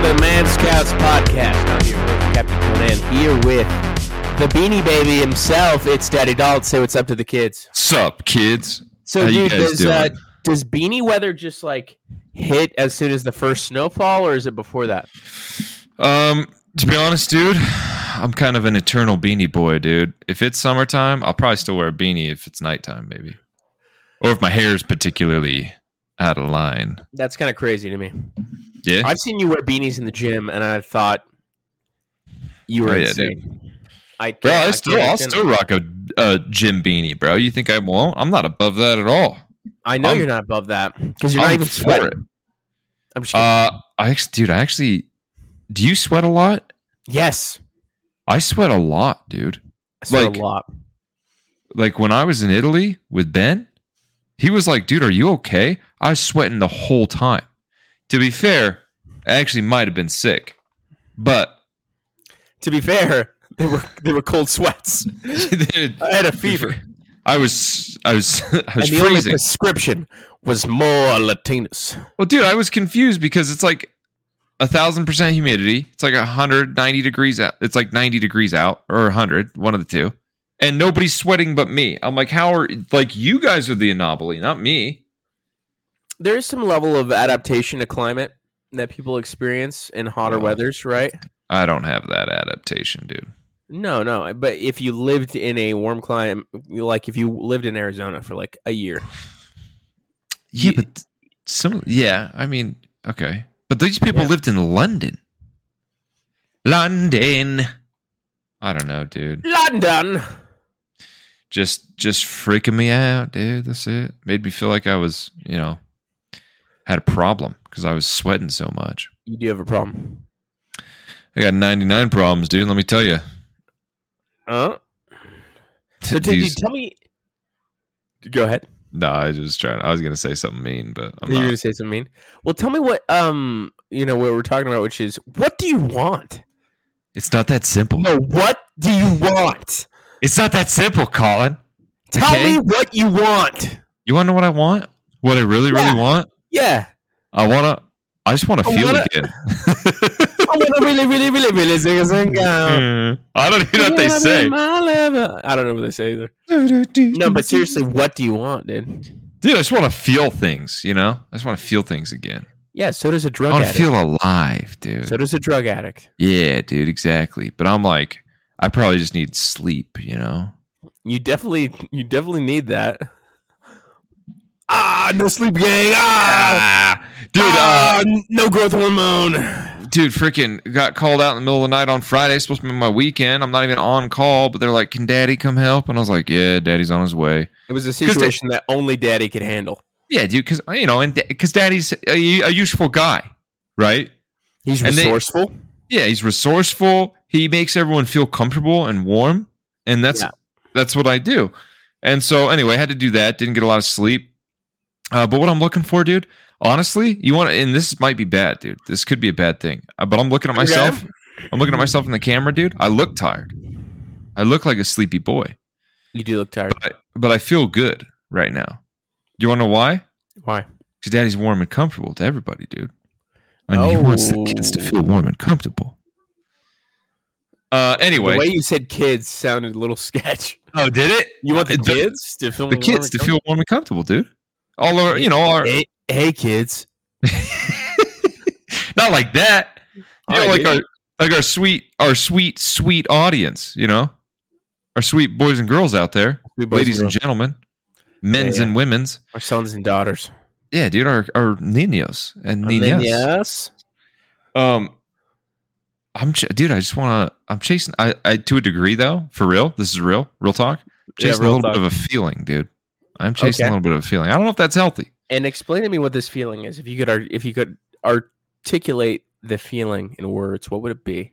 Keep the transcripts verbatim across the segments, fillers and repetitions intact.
the Man Scouts podcast. I'm your host, Captain Conan, here with the Beanie Baby himself. It's Daddy Dalt. Say what's up to the kids. Sup, kids? So, How dude, you guys does, uh, doing? does beanie weather just like hit as soon as the first snowfall, or is it before that? Um, to be honest, dude, I'm kind of an eternal beanie boy, dude. If it's summertime, I'll probably still wear a beanie if it's nighttime, maybe. Or if my hair is particularly out of line. That's kind of crazy to me. Yeah? I've seen you wear beanies in the gym, and I thought you were Oh, yeah, insane. I Bro, can't- I I still, can't- I'll still rock a, a gym beanie, bro. You think I won't? I'm not above that at all. I know I'm- you're not above that because you're not I'm even for sweating. it. I'm just kidding. Uh, I actually, dude, I actually, do you sweat a lot? yes, I sweat a lot, dude. I sweat like- a lot. Like when I was in Italy with Ben, he was like, dude, are you okay? I was sweating the whole time. To be fair, I actually might have been sick. But To be fair, they were they were cold sweats. dude, I had a fever, I was I was I and was the only freezing. prescription was more Latinas. Well, dude, I was confused because it's like a thousand percent humidity. It's like one hundred ninety degrees out. It's like ninety degrees out or one hundred, one of the two. And nobody's sweating but me. I'm like, how are like you guys are the anomaly, not me. There is some level of adaptation to climate that people experience in hotter Oh. weathers, right? I don't have that adaptation, dude. No, no. But if you lived in a warm climate, like if you lived in Arizona for like a year, Yeah, You- but some yeah, I mean, okay. But these people Yeah. lived in London. London. I don't know, dude. London. Just just freaking me out, dude. That's it. Made me feel like I was, you know, had a problem because I was sweating so much. You do have a problem. I got ninety-nine problems, dude. Let me tell you. Uh, so did you These- tell me? Go ahead. no, I was just trying. I was gonna say something mean, but I'm You're not. gonna say something mean. Well, tell me what um you know what we're talking about, which is what do you want? It's not that simple. No, what do you want? It's not that simple, Colin. Tell Okay. me what you want. You want to know what I want? What I really, Yeah. really want? Yeah. I wanna. I just want to I feel wanna- again. I want to really, really, really, really sing a sing out. I don't even know what they say. I don't know what they say either. No, but seriously, what do you want, dude? Dude, I just want to feel things, you know? I just want to feel things again. Yeah, so does a I drug want to addict. feel alive, dude. So does a drug addict. Yeah, dude, exactly. But I'm like, I probably just need sleep, you know? You definitely, you definitely need that. Ah, no sleep gang. Ah, Dude, ah, uh, no growth hormone. dude, freaking got called out in the middle of the night on Friday. Supposed to be my weekend. I'm not even on call, but they're like, can daddy come help? And I was like, yeah, daddy's on his way. It was a they- situation that only daddy could handle. Yeah, dude, because, you know, and because daddy's a, a useful guy, right? He's And they- resourceful. Yeah, he's resourceful. He makes everyone feel comfortable and warm, and that's Yeah. that's what I do. And so, anyway, I had to do that. Didn't get a lot of sleep. Uh, but what I'm looking for, dude, honestly, you want to, and this might be bad, dude. This could be a bad thing. Uh, but I'm looking at myself. Okay. I'm looking at myself in the camera, dude. I look tired. I look like a sleepy boy, You do look tired. but I, but I feel good right now. You want to know why? Why? Because daddy's warm and comfortable to everybody, dude. And he wants the kids to Oh. feel warm and comfortable. Uh, anyway. The way you said kids sounded a little sketch. Oh, did it? You want the The- kids to feel The kids to feel warm and comfortable, dude. All our, you know, our Hey, hey, kids. not like that. You All know, right, like dude. our like our sweet, our sweet, sweet audience. You know, our sweet boys and girls out there, Sweet boys ladies and and gentlemen, men's yeah. and women's. Our sons and daughters. Yeah, dude, our our niños and niñas. Yes. Um, I'm ch- dude. I just want to. I'm chasing. I, I to a degree though. For real, this is real. Real talk. Yeah, Chasing real a little talk. bit of a feeling, dude. I'm chasing Okay. a little bit of a feeling. I don't know if that's healthy. And explain to me what this feeling is. If you could, ar- if you could articulate the feeling in words, what would it be?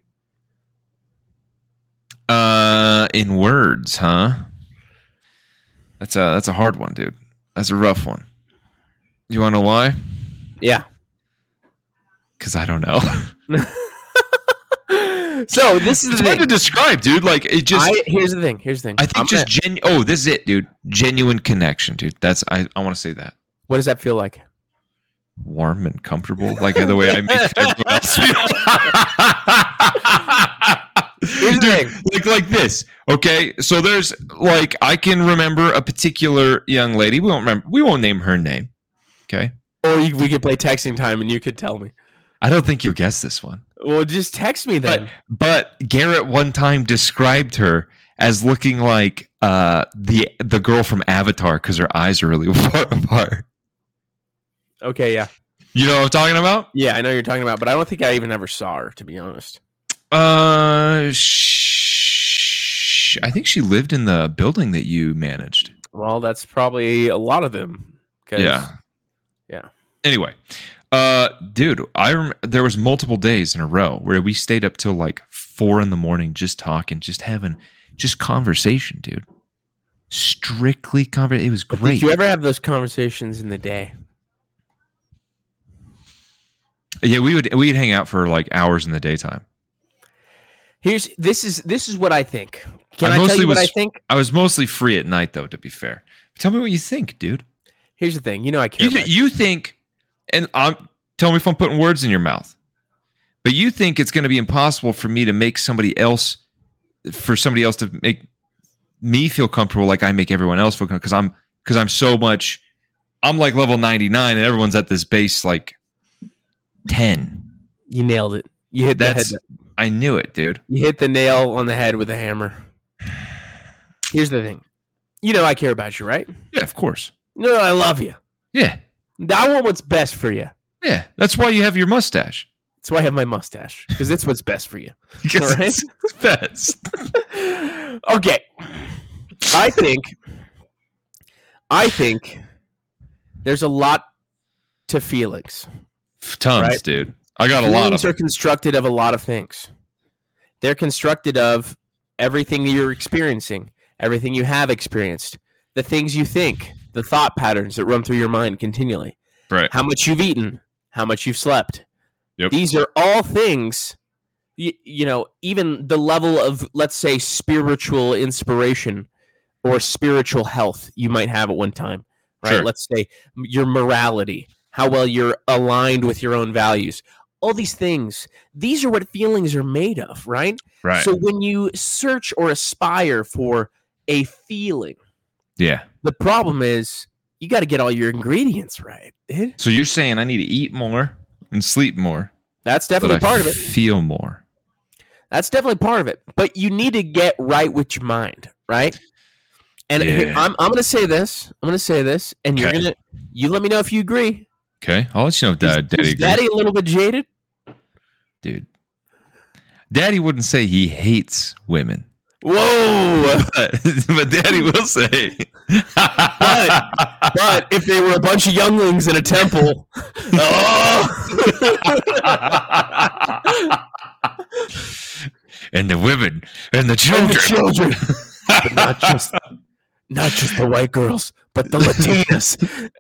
Uh, in words, huh? That's a that's a hard one, dude. That's a rough one. You want to know why? Yeah. Because I don't know. So this is It's the hard thing. to describe, dude. Like it just. I, here's the thing. Here's the thing. I think I'm just gonna- gen. Oh, this is it, dude. Genuine connection, dude. That's I. I want to say that. what does that feel like? warm and comfortable, like the way I make everyone else feel. Here's the thing. Like like this. Okay, so there's like I can remember a particular young lady. We won't remember. We won't name her name. Okay. Or you, we could play texting time, and you could tell me. I don't think you'll guess this one. Well, just text me then. But, but Garrett one time described her as looking like uh, the the girl from Avatar because her eyes are really far apart. Okay, yeah. You know what I'm talking about? Yeah, I know you're talking about, but I don't think I even ever saw her, to be honest. Uh, sh- I think she lived in the building that you managed. Well, that's probably a lot of them. Yeah. Yeah. Anyway, uh, dude, I rem- there was multiple days in a row where we stayed up till like four in the morning just talking, just having just conversation, dude. Strictly conversation. It was great. Did you ever have those conversations in the day? Yeah, we would we'd hang out for like hours in the daytime. Here's this is this is what I think. Can I I, tell you was, what I think? I was mostly free at night, though. To be fair, tell me what you think, dude. Here's the thing. You know I care. You, about you think, and I'm tell me if I'm putting words in your mouth, but you think it's going to be impossible for me to make somebody else, for somebody else to make me feel comfortable like I make everyone else feel comfortable because I'm because I'm so much. I'm like level ninety-nine, and everyone's at this base like ten. You nailed it. You hit That's. the head. I knew it, dude. You hit the nail on the head with a hammer. Here's the thing. You know I care about you, right? Yeah, of course. No, I love you. Yeah. I want what's best for you. Yeah. That's why you have your mustache. That's why I have my mustache. Because that's what's best for you. Because All right? it's best. Okay. I think I think there's a lot to feelings. Tons, right? dude. I got a Feelings lot of are them. constructed of a lot of things. They're constructed of everything that you're experiencing, everything you have experienced, the things you think, the thought patterns that run through your mind continually, Right. how much you've eaten, how much you've slept. Yep. These are all things, you, you know, even the level of, let's say, spiritual inspiration or spiritual health you might have at one time, right? Sure. Let's say your morality, how well you're aligned with your own values. All these things, these are what feelings are made of, right? Right. So when you search or aspire for a feeling, Yeah. the problem is you got to get all your ingredients right. dude. So you're saying I need to eat more and sleep more. That's But definitely I part of it. feel more. That's definitely part of it. But you need to get right with your mind, right? And Yeah. here- I'm I'm going to say this. I'm going to say this, and you're Okay. going to you let me know if you agree. Okay. I'll let you know if Dad, Is- Daddy is agrees. Daddy a little bit jaded? Dude. Daddy wouldn't say he hates women. Whoa! But, but Daddy will say. But if they were a bunch of younglings in a temple, oh, and the women and the and children. the children, but not just not just the white girls, but the Latinas.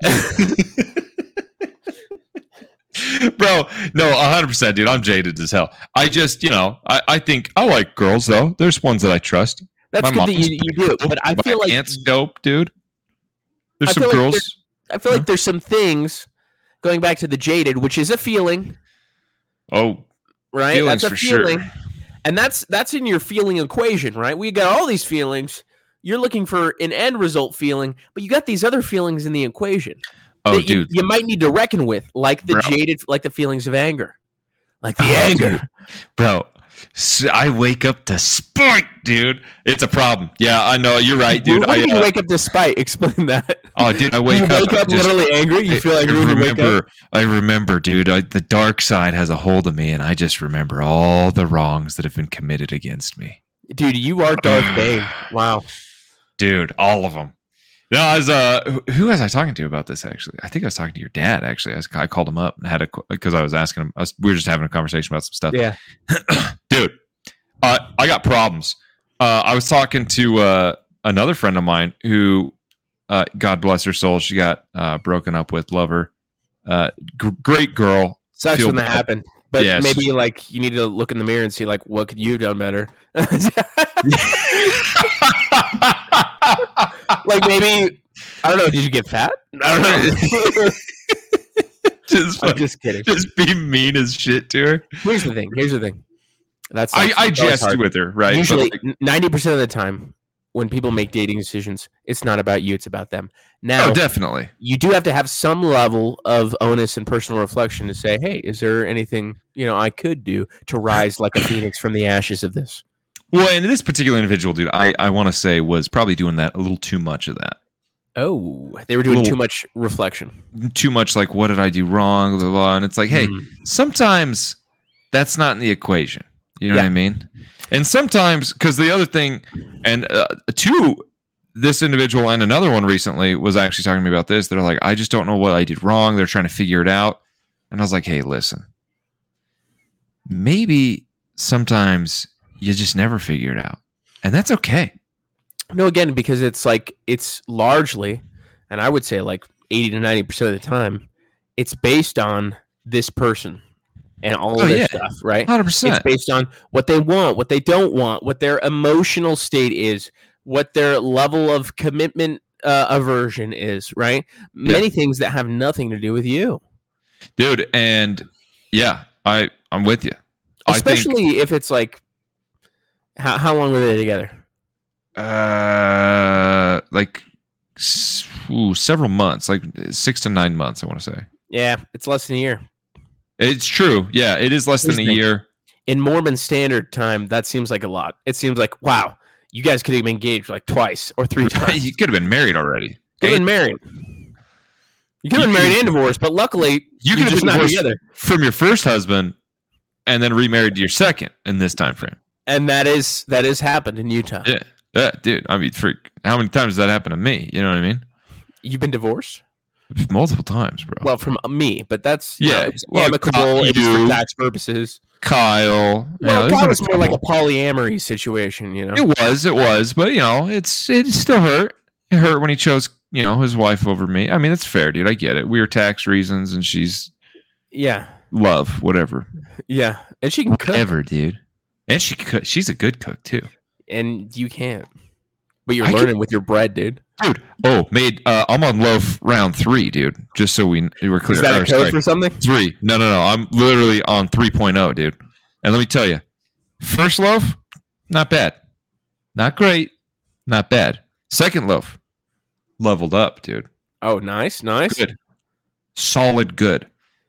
Bro, no, one hundred percent, dude. I'm jaded as hell. I just, you know, I, I think I like girls, though. There's ones that I trust. That's My good that mom's you, you do, but I My feel like aunt's dope, dude. There's I some feel like girls. I feel like there's some things going back to the jaded, which is a feeling, Oh, right? feelings That's a for sure. feeling, and that's that's in your feeling equation, right? We got all these feelings. You're looking for an end result feeling, but you got these other feelings in the equation. Oh, that you, dude. you might need to reckon with, like the Bro. jaded, like the feelings of anger, like the Oh, anger. dude. Bro, s- I wake up to spite, dude. It's a problem. Yeah, I know. You're right, dude. When I, do you uh, wake up to spite? Explain that. oh, dude, I You wake up. wake up just- literally angry. You feel I angry when you wake up. remember, I remember, dude. I, the dark side has a hold of me, and I just remember all the wrongs that have been committed against me, Dude, you are Darth Bane. Wow. dude. All of them. No, I was. Uh, who- who was I talking to about this? Actually, I think I was talking to your dad. Actually, I, was, I called him up and had a because I was asking him. I was, we were just having a conversation about some stuff. Yeah. Dude, uh, I got problems. Uh, I was talking to uh, another friend of mine who, uh, God bless her soul, she got uh, broken up with. Love her. Uh, g- great girl. Sucks Feel when that bad. happened. But Yes. maybe like you need to look in the mirror and see like what could you have done better. Like maybe I don't know. Did you get fat? I don't know. just, I'm just kidding. just be mean as shit to her. Here's the thing. Here's the thing. That's I, that's I always jest hard. with her, right? Usually, But, like, ninety percent of the time, when people make dating decisions, it's not about you; it's about them. Now, oh, definitely. you do have to have some level of onus and personal reflection to say, "Hey, is there anything you know I could do to rise like a phoenix from the ashes of this?" Well, and this particular individual, dude, I, I want to say was probably doing that a little too much of that. Oh, they were doing Little- too much reflection. Too much like, what did I do wrong? Blah, blah, blah. And it's like, hey, Mm. sometimes that's not in the equation. You know Yeah. what I mean? And sometimes, because the other thing, and uh, two, this individual and another one recently was actually talking to me about this. They're like, I just don't know what I did wrong. They're trying to figure it out. And I was like, hey, listen, maybe sometimes you just never figure it out. And that's okay. No, again, because it's like it's largely, and I would say like eighty to ninety percent of the time, it's based on this person and all Oh, of this yeah. stuff, right? one hundred It's percent. based on what they want, what they don't want, what their emotional state is, what their level of commitment uh, aversion is, right? Many things that have nothing to do with you. Dude, and yeah, I, I'm with you. I think Especially if it's like, how, how long were they together? uh like s- ooh, several months, like six to nine months, I want to say. Yeah, it's less than a year. It's true. Yeah, it is less Here's than a the thing. year. In Mormon Standard Time, that seems like a lot. It seems like, wow, you guys could have been engaged like twice or three times. You could have been married already. Could have been married. You could have been married and divorced, but luckily You you're could have just been not divorced together. from your first husband and then remarried to your second in this time frame. And that is that has happened in Utah. Yeah. Yeah, dude. I mean, freak. How many times does that happen to me? You know what I mean? You've been divorced? Multiple times, bro. Well, from me, but that's you Yeah, know, it's well, amicable. It's you- for tax purposes. Kyle. you know, Well, there's that been a was more like a couple. polyamory situation, you know. It was, it was, but you know, it's it still hurt. It hurt when he chose, you know, his wife over me. I mean, it's fair, dude. I get it. We were tax reasons, and she's Yeah, love, whatever, yeah, and she can cook, whatever, dude. And she cook. She's a good cook too, and you can't. But you're I learning can- with your bread, dude. dude. Oh, made. Uh, I'm on loaf round three, dude. Just so we we were clear. Is that Or, a code sorry, for something? three? No, no, no. I'm literally on three point oh, dude. And let me tell you, first loaf, not bad, not great, not bad. Second loaf, leveled up, dude. Oh, nice, nice. Good. Solid good.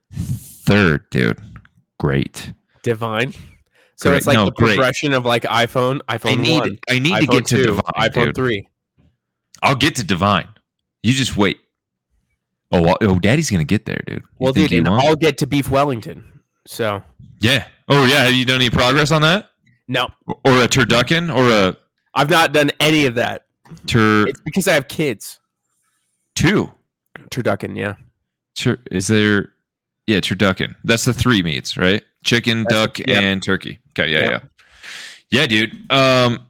Third, dude. Great. Divine. So Great. it's like No, the great. progression of like iPhone, iPhone I need one, I need to iPhone get to two, divine, iPhone dude. three. I'll get to divine. You just wait. Oh, well, oh, Daddy's gonna get there, dude. You Well, think dude, he and won't? I'll get to beef Wellington. So Yeah. Oh, yeah. Have you done any progress on that? no, Or a turducken or a I've not done any of that. tur It's because I have kids. two? Turducken, yeah. Tur- is there? Yeah, turducken. That's the three meats, right? Chicken, That's duck, the- yep. and turkey. Okay. Yeah, Yep. yeah. Yeah, dude. Um,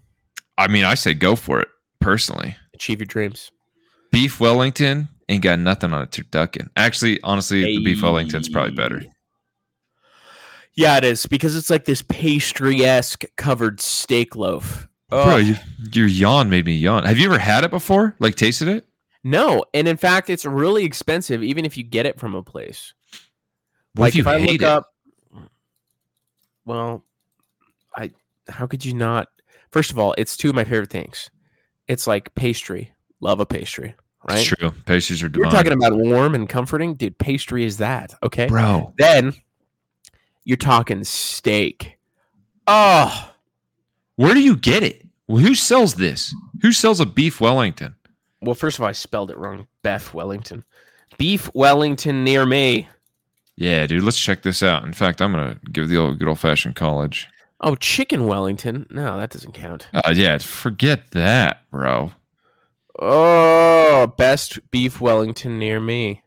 I mean, I say go for it personally. Achieve your dreams. Beef Wellington ain't got nothing on a turducken. Actually, honestly, the beef Wellington's probably better. Yeah, it is because it's like this pastry esque covered steak loaf. Bro, Oh, you, your yawn made me yawn. Have you ever had it before? Like tasted it? no, and in fact, it's really expensive, even if you get it from a place. What if you I hate look it? up, well, I how could you not? First of all, it's two of my favorite things. It's like pastry, love a pastry, right? It's true. Pastries are You're divine. talking about warm and comforting, dude. Pastry is that, okay? Bro, Then you're talking steak. Oh, where do you get it? Well, who sells this? Who sells a beef Wellington? well, first of all, I spelled it wrong. Beef Wellington, beef Wellington near me. Yeah, dude, let's check this out. In fact, I'm going to give the old good old fashioned college. Oh, chicken Wellington. No, that doesn't count. Uh, yeah, forget that, bro. Oh, best beef Wellington near me.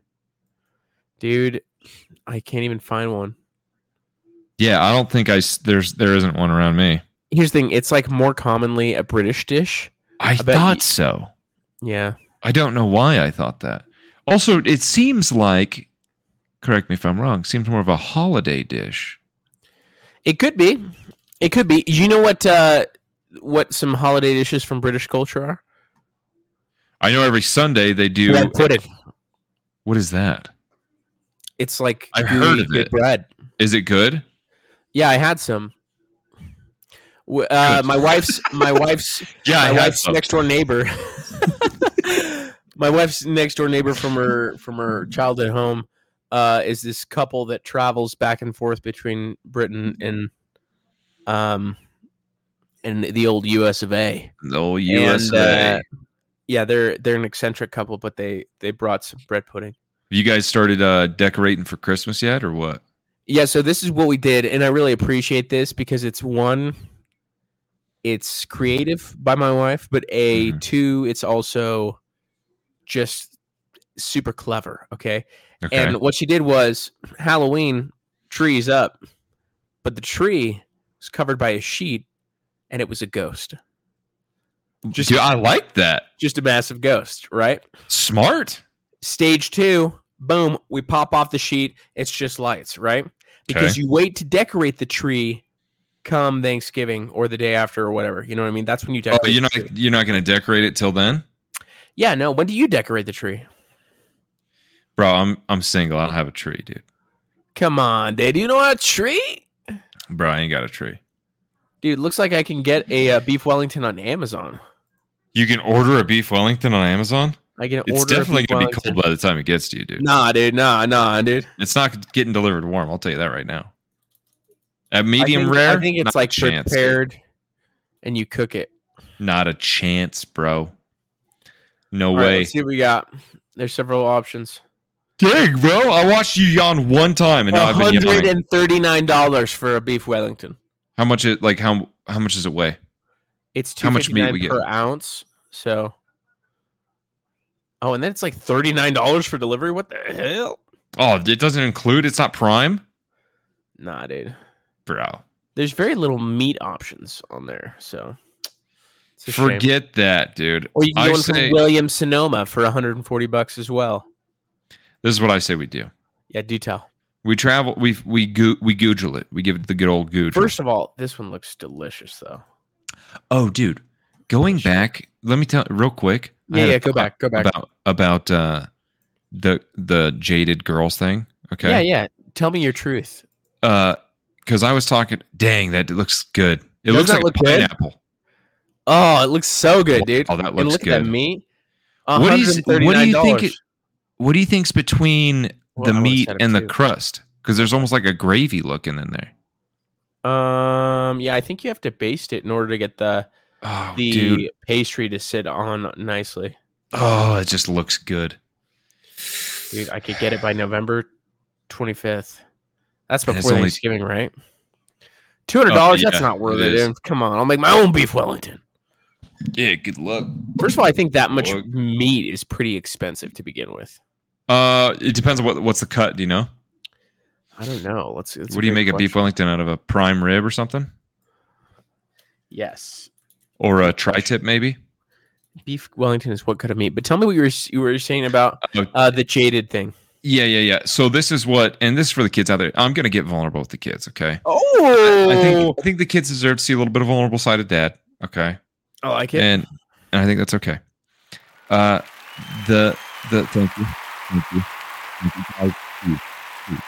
Dude, I can't even find one. Yeah, I don't think I s- there's there isn't one around me. Here's the thing, it's like more commonly a British dish. I, bet thought you- so. Yeah. I don't know why I thought that. Also, it seems like, correct me if I'm wrong, seems more of a holiday dish. It could be. It could be. You know what uh what some holiday dishes from British culture are? I know every Sunday they do. Red pudding. What is that? It's like I gooey, heard of good it. bread. Is it good? Yeah, I had some. W- Uh, my wife's my wife's Yeah, I my had wife's some. next door neighbor. My wife's next door neighbor from her from her childhood home uh, is this couple that travels back and forth between Britain and um and the old U S of A. The old U S And, of A. uh, yeah, they're they're an eccentric couple, but they they brought some bread pudding. You guys started uh, decorating for Christmas yet, or what? Yeah, so this is what we did, and I really appreciate this because it's one, it's creative by my wife, but a Mhm. two, it's also just super clever. Okay, Okay. and what she did was Halloween trees up, but the tree was covered by a sheet, and it was a ghost, just Dude, I like that. just a massive ghost, right? Smart. Stage two, boom, we pop off the sheet. It's just lights, right? Because Okay. you wait to decorate the tree come Thanksgiving or the day after or whatever. You know what I mean? That's when you Oh, decorate you're the not tree. you're not going to decorate it till then, Yeah, no. When do you decorate the tree? bro. I'm I'm single. I don't have a tree, dude. Come on, dude. You know a tree? Bro, I ain't got a tree. Dude, looks like I can get a uh, beef Wellington on Amazon. You can order a beef Wellington on Amazon. I can It's order definitely a beef going to be Wellington. cold by the time it gets to you, dude. Nah, dude. Nah, nah, dude. It's not getting delivered warm. I'll tell you that right now. At I medium think, rare, I think it's not like a chance, dude. prepared and you cook it. Not a chance, bro. No All right, way. let's see what we got. There's several options. Dang, bro. I watched you yawn one time, and now I've been one hundred yawning. thirty-nine dollars for a beef Wellington. How much it like how how much does it weigh? It's How much meat we two fifty-nine get? per ounce. So, oh, and then it's like thirty-nine dollars for delivery. What the hell? Oh, it doesn't include. It's not prime, Nah, dude. bro. There's very little meat options on there, so it's a shame. Forget that, dude. Or you can I go in say from Williams Sonoma for one hundred forty bucks as well. this is what I say we do. Yeah, do tell. We travel. We we goo we google it. We give it the good old google. First of all, this one looks delicious, though. Oh, dude, going back. Let me tell real quick. I Yeah, had a yeah. Go thought back. Go back. about about uh, the the jaded girls thing. Okay. Yeah, yeah. Tell me your truth. Uh, because I was talking. Dang, that looks good. It Doesn't looks that like look a good? pineapple. Oh, it looks so good, dude. Oh, that And looks look good. at that meat. What do you s- what do you think it- $one hundred thirty-nine dollars. What do you think's between Well, the I would've meat said it and the too. crust? Because there's almost like a gravy looking in there. Um, yeah, I think you have to baste it in order to get the Oh, the dude. pastry to sit on nicely. Oh, it just looks good. Dude, I could get it by November twenty-fifth. That's And it's before only- Thanksgiving, right? Two hundred dollars. Oh, That's yeah, not worth it it. is. dude. Come on, I'll make my own beef Wellington. Yeah, good luck. First of all, I think that much Look. meat is pretty expensive to begin with. Uh, it depends on what what's the cut. Do you know? I don't know. Let's. It's what do you great make a beef question. Wellington out of? A prime rib or something, Yes, or a tri-tip maybe? beef Wellington is what cut of meat. But tell me what you were you were saying about Uh, uh, the jaded thing. yeah, yeah, yeah. So this is what, and this is for the kids out there. I'm gonna get vulnerable with the kids. Okay. Oh, I think I think the kids deserve to see a little bit of vulnerable side of dad. Okay. I like it. and and I think that's okay. Uh, the the thank you, thank you, thank you. I- you, you,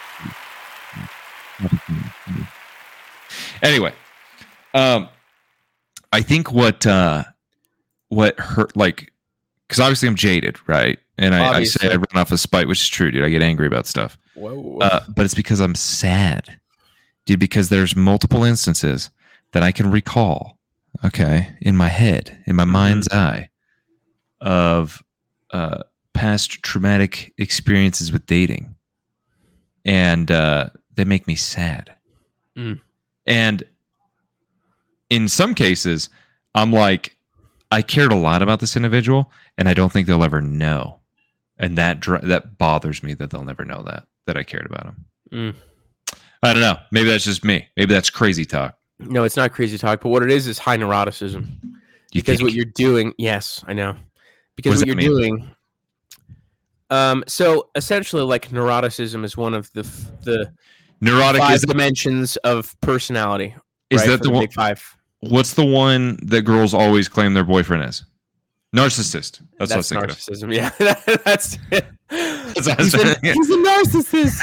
you, you, you. Anyway, um, I think what uh, what hurt like, because obviously I'm jaded, right? And I, I say Obviously. I run off of spite, which is true, dude. I get angry about stuff, Whoa. uh, but it's because I'm sad, dude. Because there's multiple instances that I can recall. Okay, in my head, in my mind's eye, of uh, past traumatic experiences with dating, and uh, they make me sad. Mm. And in some cases, I'm like, I cared a lot about this individual, and I don't think they'll ever know, and that dr- that bothers me that they'll never know that that I cared about them. Mm. I don't know. Maybe that's just me. Maybe that's crazy talk. No, it's not crazy talk, but what it is is high neuroticism. You Because think? what you're doing, yes, I know. Because What does what, that you're mean? doing, um, so essentially, like neuroticism is one of the f- the Neurotic five is dimensions of personality. is right, that for the one? big five? What's the one that girls always claim their boyfriend is? Narcissist. That's, what I was That's thinking of. narcissism. Yeah, that's it. he's, a, he's a narcissist.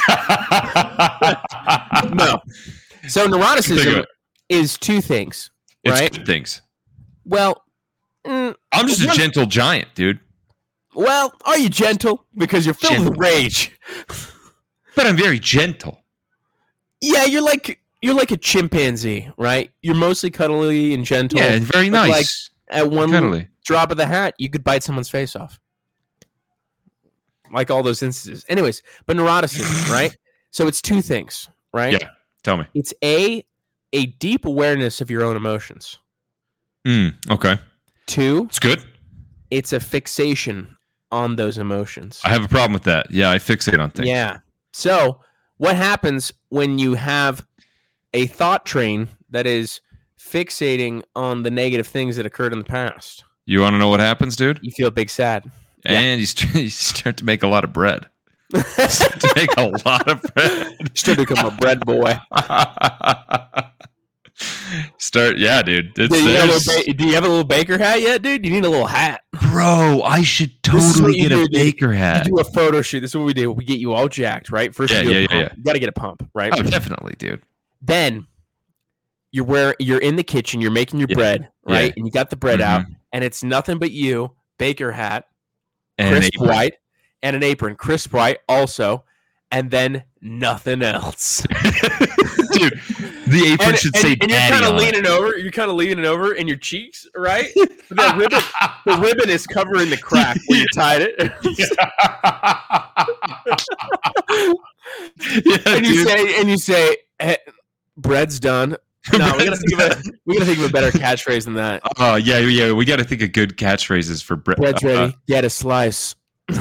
No. So neuroticism is two things, right? It's two things. Well, mm, I'm just a one, gentle giant, dude. Well, are you gentle? Because you're filled gentle. with rage. But I'm very gentle. Yeah, you're like you're like a chimpanzee, right? You're mostly cuddly and gentle. Yeah, very nice. Like at one cuddly. drop of the hat, you could bite someone's face off. Like all those instances. Anyways, but neuroticism, right? So it's two things, right? Yeah, tell me. It's a a deep awareness of your own emotions. Mm, okay. Two. It's good. It's a fixation on those emotions. I have a problem with that. Yeah, I fixate on things. Yeah. So what happens when you have a thought train that is fixating on the negative things that occurred in the past? You want to know what happens, dude? You feel big sad. And yeah. you, start, you start to make a lot of bread. You start to make a lot of bread. You start to become a bread boy. Start, yeah, dude. It's, do, you ba- do you have a little baker hat yet, dude? You need a little hat. Bro, I should totally get a do, baker hat. You do a photo shoot. This is what we do. We get you all jacked, right? First, yeah, you, yeah, yeah, yeah. you got to get a pump, right? Oh, definitely, dude. Then you're where you're in the kitchen. You're making your yeah. bread, right? Yeah. And you got the bread mm-hmm. out, and it's nothing but you, baker hat, and crisp white, and an apron, crisp white also, and then nothing else. Dude, the apron and, should and, say and you're kind of leaning over. You're kind of leaning over in your cheeks, right? The ribbon, the ribbon is covering the crack where you tied it. yeah, and you dude. say, and you say, hey, "Bread's done." No, we gotta think of a we gotta think of a better catchphrase than that. Oh uh, yeah, yeah, we gotta think of good catchphrases for bread. Bread's ready. Uh, get a slice.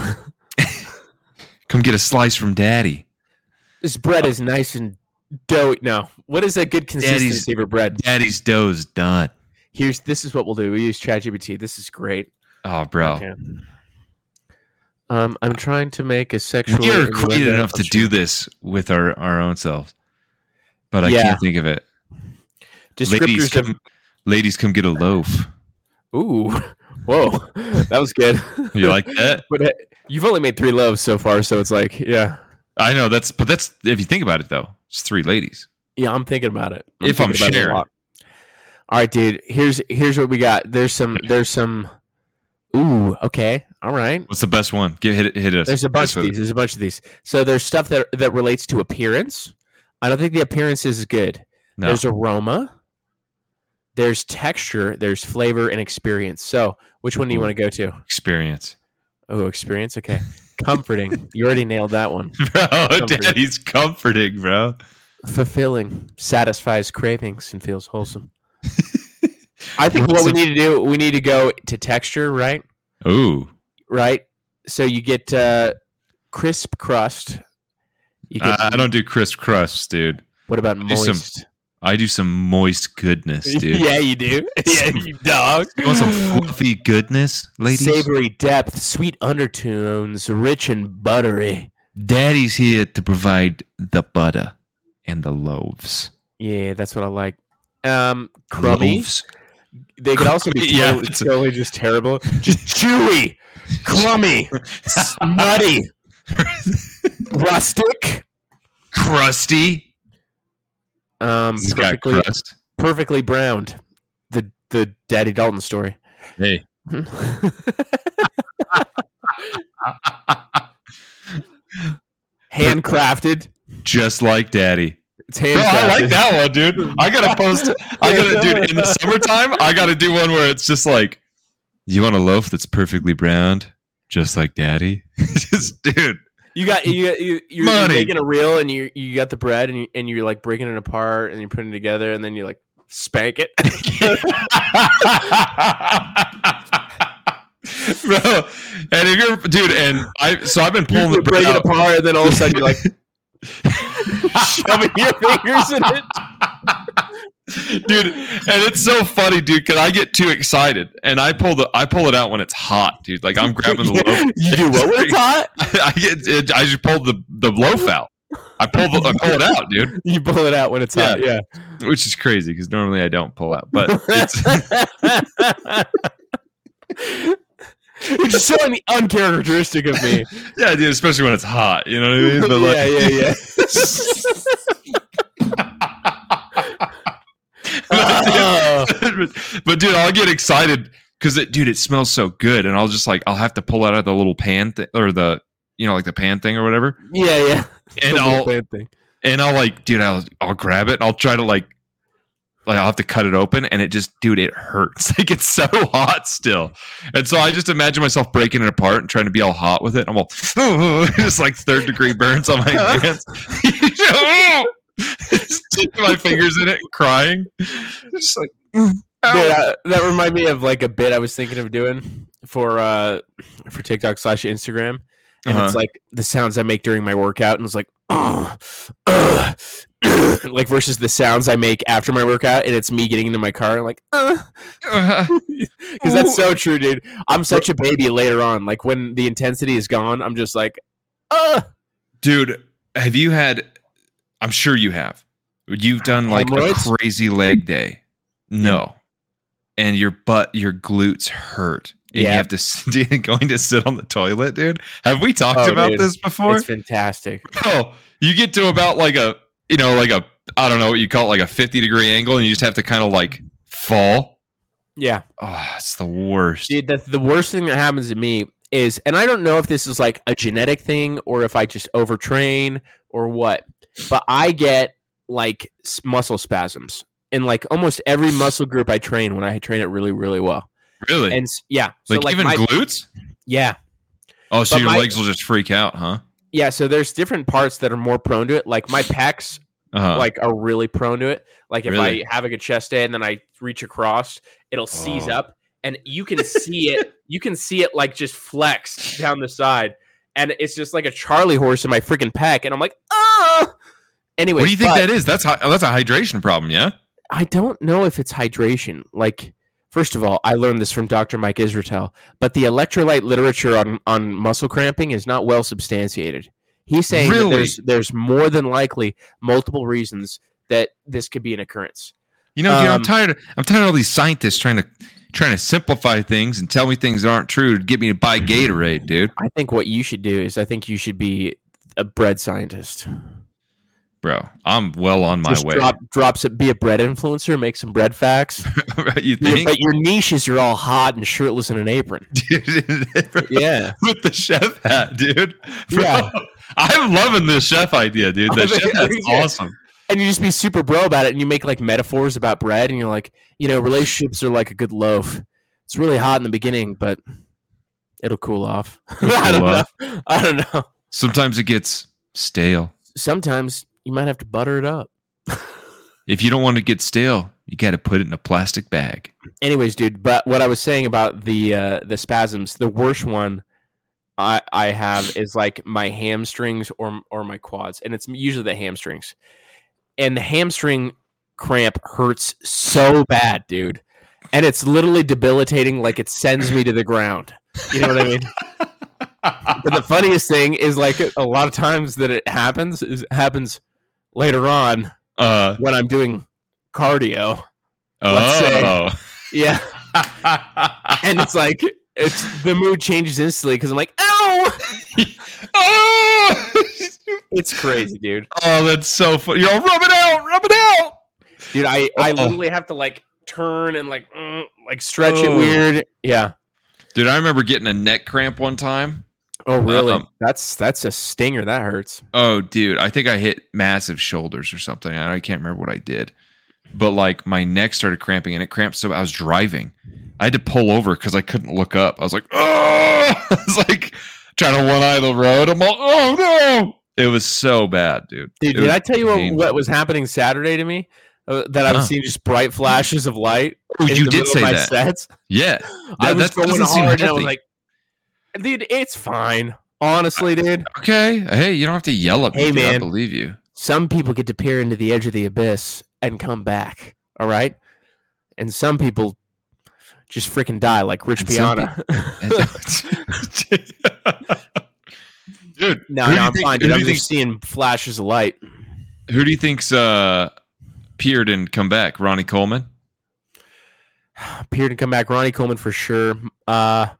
Come get a slice from Daddy. This bread is nice and doughy. No, what is a good consistency for bread? Daddy's dough's done. Here's this is what we'll do. We use ChatGPT. This is great. Oh, bro. Okay. Um, I'm trying to make a sexual. We are creative enough to do this with our, our own selves, but I yeah. can't think of it. Ladies come, of... ladies, come get a loaf. Ooh, whoa, that was good. You like that? But uh, you've only made three loaves so far, so it's like, yeah. I know that's, but that's if you think about it though, it's three ladies. Yeah, I'm thinking about it. I'm if I'm sharing. All right, dude. Here's here's what we got. There's some. There's some. Ooh. Okay. All right. What's the best one? Give hit hit us. There's a bunch of these. There's a bunch of these. So there's stuff that that relates to appearance. I don't think the appearance is good. No. There's aroma. There's texture. There's flavor and experience. So which one do you want to go to? Experience. Oh, experience. Okay. Comforting. You already nailed that one. Bro, comforting. Daddy's comforting, bro. Fulfilling. Satisfies cravings and feels wholesome. I think what we need to do, we need to go to texture, right? Ooh. Right? So you get uh, crisp crust. You get, uh, I don't do crisp crust, dude. What about I moist? Do some, I do some moist goodness, dude. Yeah, you do. Yeah, you dog. You want some fluffy goodness, ladies? Savory depth, sweet undertones, rich and buttery. Daddy's here to provide the butter and the loaves. Yeah, that's what I like. Um, crummy. Loaves. They could also be totally, yeah, totally just terrible. Just chewy, crummy, nutty, rustic, crusty. Um, He's perfectly, got crust. perfectly browned. The the Daddy Dalton story. Hey. Handcrafted, just like Daddy. It's handcrafted. Bro, I like that one, dude. I gotta post. I gotta, dude. In the summertime, I gotta do one where it's just like, you want a loaf that's perfectly browned, just like Daddy. Just, dude. You got you got, you you're, you're making a reel and you you got the bread and you and you're like breaking it apart and you're putting it together and then you like spank it. Bro, and if you're dude, and I so I've been pulling you're the bread break it apart and then all of a sudden you're like shoving your fingers in it. Dude, and it's so funny, dude, because I get too excited and I pull the I pull it out when it's hot, dude. Like I'm grabbing the loaf. You do what when it's hot? I get it, I just pull the, the loaf out. I pull the, I pull it out, dude. You pull it out when it's yeah. hot, yeah. Which is crazy because normally I don't pull out, but it's It's just so un- uncharacteristic of me. Yeah, dude, especially when it's hot. You know what I mean? But like, yeah, yeah, yeah. but, but dude, I'll get excited because it, dude, it smells so good, and I'll just like I'll have to pull it out of the little pan th- or the you know like the pan thing or whatever. Yeah, yeah. And The I'll pan thing. and I'll like, dude, I'll I'll grab it and I'll try to like. Like I'll have to cut it open, and it just, dude, it hurts. Like it's so hot still, and so I just imagine myself breaking it apart and trying to be all hot with it. I'm all just like third degree burns on my hands. Sticking my fingers in it, and crying. Just like, Dude, uh, that reminded me of like a bit I was thinking of doing for uh for TikTok slash Instagram, and Uh-huh. it's like the sounds I make during my workout, and it's like, oh, like versus the sounds I make after my workout, and it's me getting into my car and like, uh, because that's so true, dude. I'm such a baby later on. Like when the intensity is gone, I'm just like, uh. dude, have you had? I'm sure you have. You've done like Hemorrhoids? a crazy leg day. No, and your butt, your glutes hurt. And Yeah. you have to sit, going to sit on the toilet, dude. Have we talked Oh, about dude. this before? It's fantastic. Oh, you get to about like a, you know, like a, I don't know what you call it, like a fifty degree angle, and you just have to kind of like fall. Yeah. Oh, it's the worst. Dude, the, the worst thing that happens to me is, and I don't know if this is like a genetic thing or if I just overtrain or what, but I get like s- muscle spasms in like almost every muscle group I train when I train it really, really well. Really? And s- yeah, so like, like even my, glutes? yeah, Oh, so but your my- legs will just freak out, huh? yeah. So there's different parts that are more prone to it. Like my pecs, Uh-huh. like are really prone to it. Like if Really? I have a good chest day and then I reach across, it'll seize Oh. up, and you can see it. You can see it like just flex down the side, and it's just like a Charlie horse in my freaking pec, and I'm like, ah. Anyway, What do you think that is? That's hi- that's a hydration problem, yeah? I don't know if it's hydration. Like, first of all, I learned this from Doctor Mike Israetel, but the electrolyte literature on, on muscle cramping is not well substantiated. He's saying that Really? there's there's more than likely multiple reasons that this could be an occurrence. You know, dude, I'm Um, tired. Of, I'm tired of all these scientists trying to trying to simplify things and tell me things that aren't true to get me to buy Gatorade, dude. I think what you should do is I think you should be a bread scientist. Bro, I'm well on my Just way. drop drops it, be a bread influencer, make some bread facts. You Your- think? but your niche is you're all hot and shirtless in an apron. Yeah. With the chef hat, dude. Bro, Yeah. I'm loving this chef idea, dude. The chef hat's Yeah. awesome. And you just be super bro about it, and you make like metaphors about bread, and you're like, you know, relationships are like a good loaf. It's really hot in the beginning, but it'll cool off. I don't cool know. off. I don't know. Sometimes it gets stale. Sometimes you might have to butter it up. If you don't want to get stale, you got to put it in a plastic bag. Anyways, dude, but what I was saying about the uh, the spasms, the worst one I I have is like my hamstrings or or my quads, and it's usually the hamstrings. And the hamstring cramp hurts so bad, dude. And it's literally debilitating, like it sends me to the ground. You know what I mean? But the funniest thing is like a lot of times that it happens is it happens later on Uh, when I'm doing cardio. Let's say- oh. Yeah. And it's like it's the mood changes instantly because I'm like, ow! oh! It's crazy, dude. Oh, that's so funny. Yo, rub it out, rub it out. Dude, I, I Uh-oh. literally have to like turn and like mm, like stretch it Oh. weird. Yeah. Dude, I remember getting a neck cramp one time. Oh, really? Um, that's that's a stinger. That hurts. Oh, dude, I think I hit massive shoulders or something. I I can't remember what I did. But like my neck started cramping and it cramped so I was driving. I had to pull over because I couldn't look up. I was like, oh, I was like trying to one eye the road. I'm all, oh no. It was so bad, dude. Dude, It did was I tell you what, painful. what was happening Saturday to me? Uh, that I was Huh. seeing just bright flashes of light. Oh, in you the did middle say of my that. Sets. Yeah. I That- was that going doesn't seem hard, and I was healthy. like, dude, it's fine. Honestly, dude. Okay. Hey, you don't have to yell at me. Hey, dude. I man. believe you. Some people get to peer into the edge of the abyss and come back. All right. And some people just freaking die, like Rich And some Piana. Dude, no, who do no, you I'm think- fine, who dude. do I'm you just seeing flashes of light. Who do you think's uh, peered and come back? Ronnie Coleman. Peer to come back. Ronnie Coleman for sure. Uh,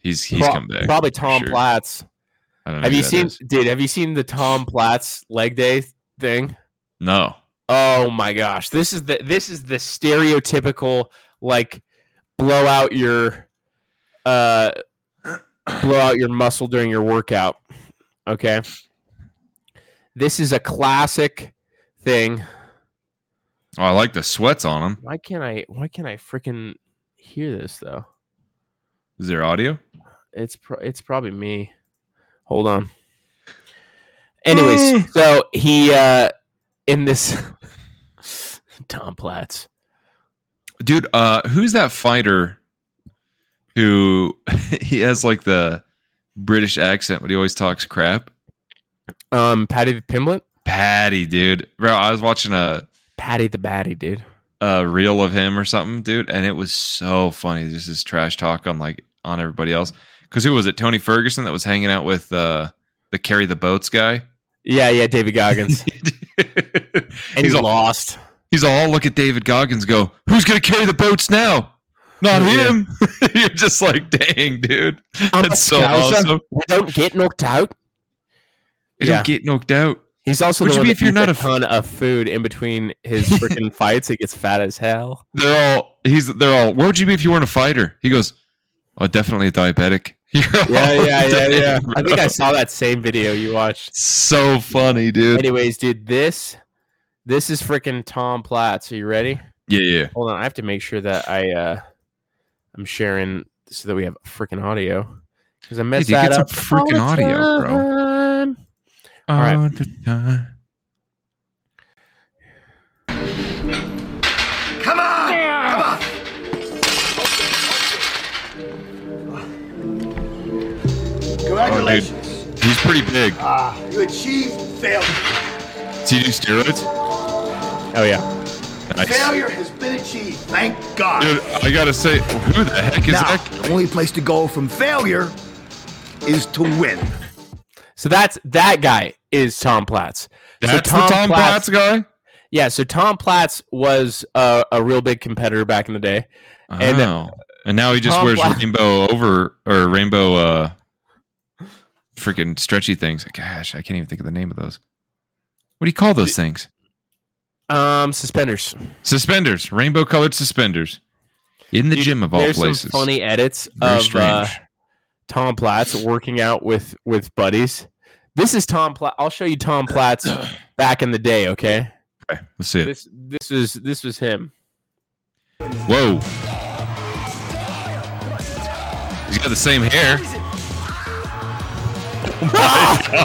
He's he's Pro- come back. Probably Tom sure. Platz. I don't know Have who you that seen, is. dude? Have you seen the Tom Platz leg day thing? No. Oh my gosh, this is the this is the stereotypical like blow out your uh blow out your muscle during your workout. Okay, this is a classic thing. Oh, I like the sweats on him. Why can't I? Why can't I freaking hear this though? Is there audio? It's pro- it's probably me. Hold on. Anyways, so he uh in this Tom Platz. Dude, uh, who's that fighter who he has like the British accent, but he always talks crap? Um, Patty the Pimlet. Patty, dude. Bro, I was watching a, Patty the Batty, dude. a reel of him or something, dude, and it was so funny. Just his trash talk on like on everybody else. Because who was it? Tony Ferguson that was hanging out with uh, the carry the boats guy. Yeah, yeah, David Goggins. And he's he's all, lost. He's all look at David Goggins. Go, who's gonna carry the boats now? Not Yeah. him. You're just like, dang, dude. I'm That's so Scouser. awesome. We don't get knocked out. You Yeah. don't get knocked out. He's also Would the you one be that if you're eats not a a f- ton of food in between his freaking fights. He gets fat as hell. They're all he's they're all where would you be if you weren't a fighter? He goes, oh, definitely a diabetic. You're Yeah, all yeah, yeah, yeah. dang, I think I bro. saw that same video you watched. So funny, dude. Anyways, dude, this this is freaking Tom Platz. Are you ready? Yeah, yeah. Hold on, I have to make sure that I uh I'm sharing so that we have freaking audio because I messed dude, that get some up. freaking all the audio, bro. time. All right. the time. Come on! Come on! Congratulations. He's pretty big. Ah, you achieved failure. Does he do steroids? Oh yeah. Nice. Failure has been achieved. Thank God. Dude, I gotta say, who the heck is now, that? the only place to go from failure is to win. So that's that guy is Tom Platz. So That's the Tom Platz guy? Yeah, so Tom Platz was uh, a real big competitor back in the day. And, Oh. And now he just Tom wears Platz- rainbow over or rainbow uh freaking stretchy things. Gosh, I can't even think of the name of those. What do you call those things? Um, suspenders. Suspenders, rainbow colored suspenders. In the Dude, gym of all There's places. some funny edits Very of strange. uh, Tom Platz working out with with buddies. This is Tom Platz. I'll show you Tom Platz back in the day. Okay, Okay, let's see it. this this was this was him. Whoa. He's got the same hair. Oh my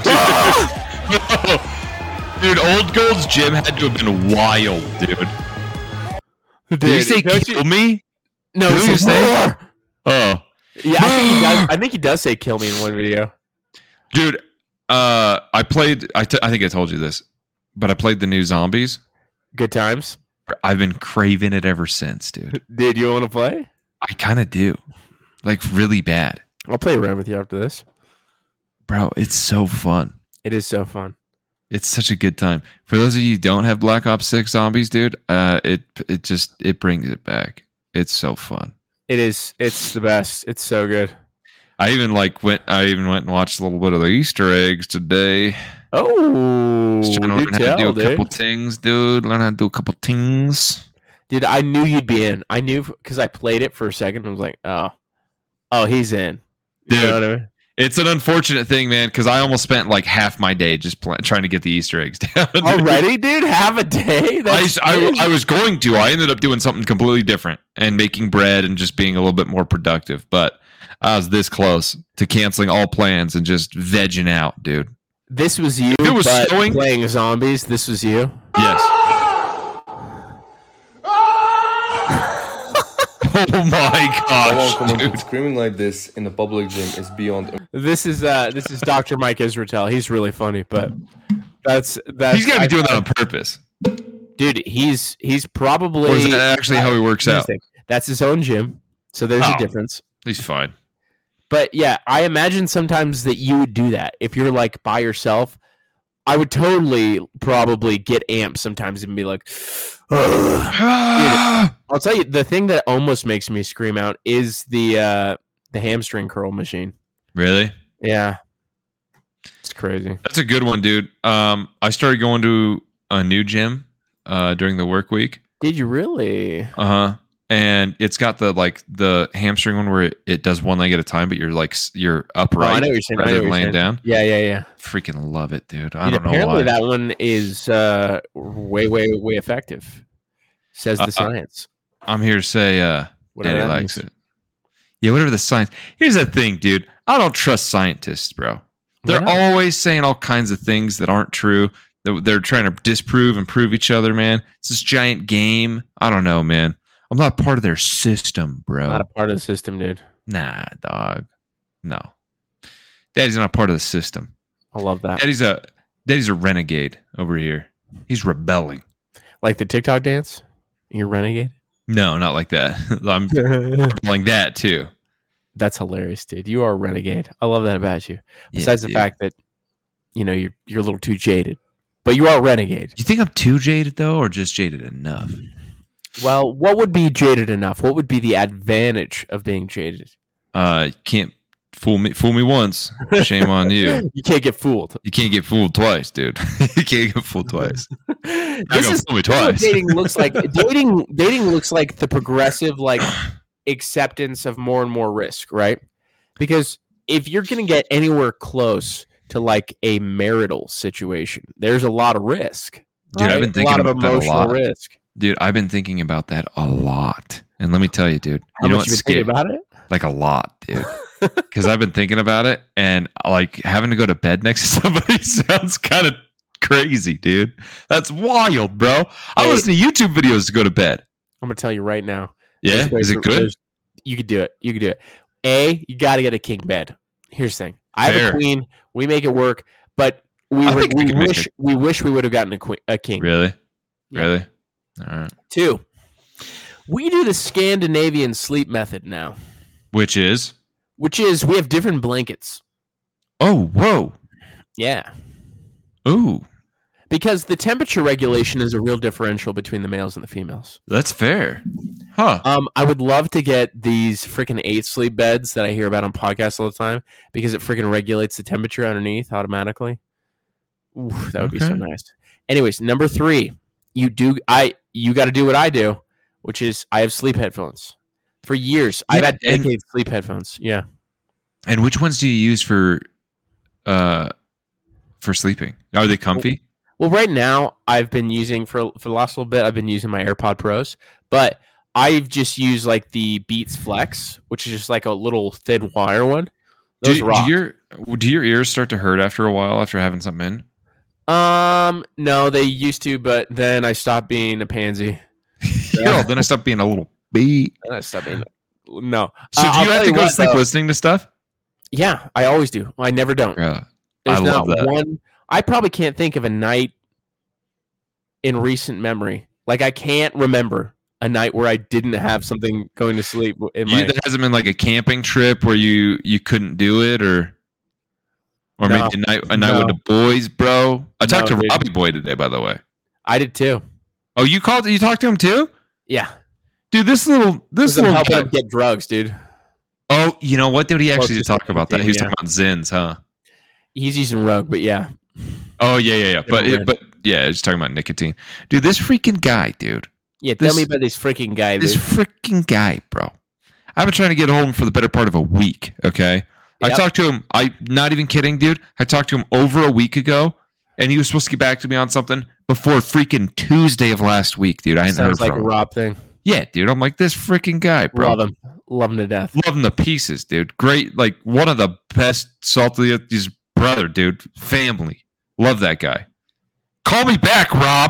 gosh, dude. Dude, Old Gold's gym had to have been wild, dude. Did he say don't kill you- me? No, Who he is says that? "Roar!" Oh. Yeah, I think, he does, I think he does say "kill me" in one video. Dude, uh, I played, I, t- I think I told you this, but I played the new Zombies. Good times, I've been craving it ever since, dude. dude. You want to play? I kind of do. Like, really bad. I'll play around with you after this. Bro, it's so fun. It is so fun. It's such a good time. For those of you who don't have Black Ops six Zombies, dude, uh, it it just, it brings it back. It's so fun. It is. It's the best. It's so good. I even like went. I even went and watched a little bit of the Easter eggs today. Oh, Just trying to do learn how tell, to do a dude. couple things, dude. Learn how to do a couple things. Dude, I knew you'd be in. I knew because I played it for a second. I was like, oh, oh, he's in. You Dude. know what I mean? It's an unfortunate thing, man, because I almost spent like half my day just pl- trying to get the Easter eggs down. Already, dude, have a day. I, That's I, crazy. I was going to. I ended up doing something completely different and making bread and just being a little bit more productive. But I was this close to canceling all plans and just vegging out, dude. This was you, If it was but snowing- playing zombies. This was you. Yes. Oh my Someone coming gosh, and dude. screaming like this in a public gym is beyond. This is uh, this is Doctor Mike Israel. He's really funny, but that's that's. He's got to be I- doing that on purpose. dude. He's he's probably. Or is that actually how he works Here's the out? thing. That's his own gym, so there's Oh. a difference. He's fine. But yeah, I imagine sometimes that you would do that if you're like by yourself. I would totally probably get amped sometimes and be like, "Ugh." I'll tell you the thing that almost makes me scream out is the uh, the hamstring curl machine. Really? Yeah, it's crazy. That's a good one, dude. Um, I started going to a new gym uh, during the work week. Did you really? Uh huh. And it's got the like the hamstring one where it, it does one leg at a time, but you're like s- you're upright Oh, I know what you're saying. I know rather what than you're laying saying. down. Yeah, yeah, yeah. Freaking love it, dude. I Dude, don't know apparently why. that one is uh, way, way, way effective. Says the Uh, science. I'm here to say, uh, Whatever Daddy that likes means. it. Yeah, whatever the science. Here's the thing, dude. I don't trust scientists, bro. They're Why not? always saying all kinds of things that aren't true. They're, they're trying to disprove and prove each other, man. It's this giant game. I don't know, man. I'm not part of their system, bro. Not a part of the system, dude. Nah, dog. No. Daddy's not part of the system. I love that. Daddy's a Daddy's a renegade over here. He's rebelling. Like the TikTok dance? You're renegade? No, not like that. I'm like that too. That's hilarious, dude. You are a renegade. I love that about you. Yeah, Besides the dude. fact that, you know, you're you're a little too jaded. But you are a renegade. You think I'm too jaded though, or just jaded enough? Well, what would be jaded enough? What would be the advantage of being jaded? Uh, you can't fool me. Fool me once. Shame on you. You can't get fooled. You can't get fooled twice, dude. You can't get fooled twice. this gonna is fool me this is what twice. dating looks like. dating dating looks like the progressive like acceptance of more and more risk, right? Because if you're going to get anywhere close to like a marital situation, there's a lot of risk. Dude, I've right? been a thinking lot of about that a emotional lot. risk. Dude, I've been thinking about that a lot. And let me tell you, dude, How you know much what's you been thinking scary? about it? Like a lot, dude. Because I've been thinking about it, and like having to go to bed next to somebody sounds kind of crazy, dude. That's wild, bro. I Hey. listen to YouTube videos to go to bed. I'm gonna tell you right now. Yeah, There's ways is it to- good? there's- You could do it. You could do it. A, you got to get a king bed. Here's the thing. I have Fair. a queen. We make it work, but we I were, think we we can make wish it. we wish we would have gotten a queen, a king. Really? Yeah. Really? All right. Two, we do the Scandinavian sleep method now, Which is? which is we have different blankets. Oh, whoa. Yeah, Ooh, because the temperature regulation is a real differential between the males and the females. that's fair. Huh. Um, I would love to get these freaking eight sleep beds that I hear about on podcasts all the time because it freaking regulates the temperature underneath automatically. Ooh, that would be so Okay. nice. Anyways, number three, you do I you got to do what I do, which is I have sleep headphones. For years, I've Yeah, had and- dedicated sleep headphones. Yeah. And which ones do you use for uh for sleeping? Are they comfy? Well, right now I've been using for for the last little bit. I've been using my AirPod Pros, but I've just used like the Beats Flex, which is just like a little thin wire one. Do, Those do rock. your do your ears start to hurt after a while after having something in? Um, no, they used to, but then I stopped being a pansy. Yo, then I stopped being a little bee. Then I stopped being. No. So Uh, do I'll you have tell to go to what, sleep though. listening to stuff? Yeah, I always do. I never don't. Yeah. There's I not love that. one. I probably can't think of a night in recent memory. Like I can't remember a night where I didn't have something going to sleep in my. You, there hasn't been like a camping trip where you you couldn't do it, or or No. maybe a night a night No. with the boys, bro. I talked No, to dude. Robbie Boy today, by the way. I did too. Oh, you called? You talked to him too, Yeah, dude. This little this because I'm little helping guy. him get drugs, dude. Oh, you know what? Did he actually just talk about that? He was nicotine, talking about Zins, huh? He's using Rogue, but yeah, Oh yeah, yeah, yeah. But Different but yeah, just talking about nicotine, dude. This freaking guy, dude. yeah. Tell This- me about this freaking guy, This dude. freaking guy, bro. I've been trying to get a hold of him for the better part of a week. Okay, I Yep. talked to him. I not even kidding, dude. I talked to him over a week ago, and he was supposed to get back to me on something before freaking Tuesday of last week, dude. I hadn't Sounds heard like from a him. Rob thing. Yeah, dude. I'm like this freaking guy, bro. Love him, love him to death. Love him to pieces, dude. Great, like one of the best salty. His brother, dude. Family. Love that guy. Call me back, Rob.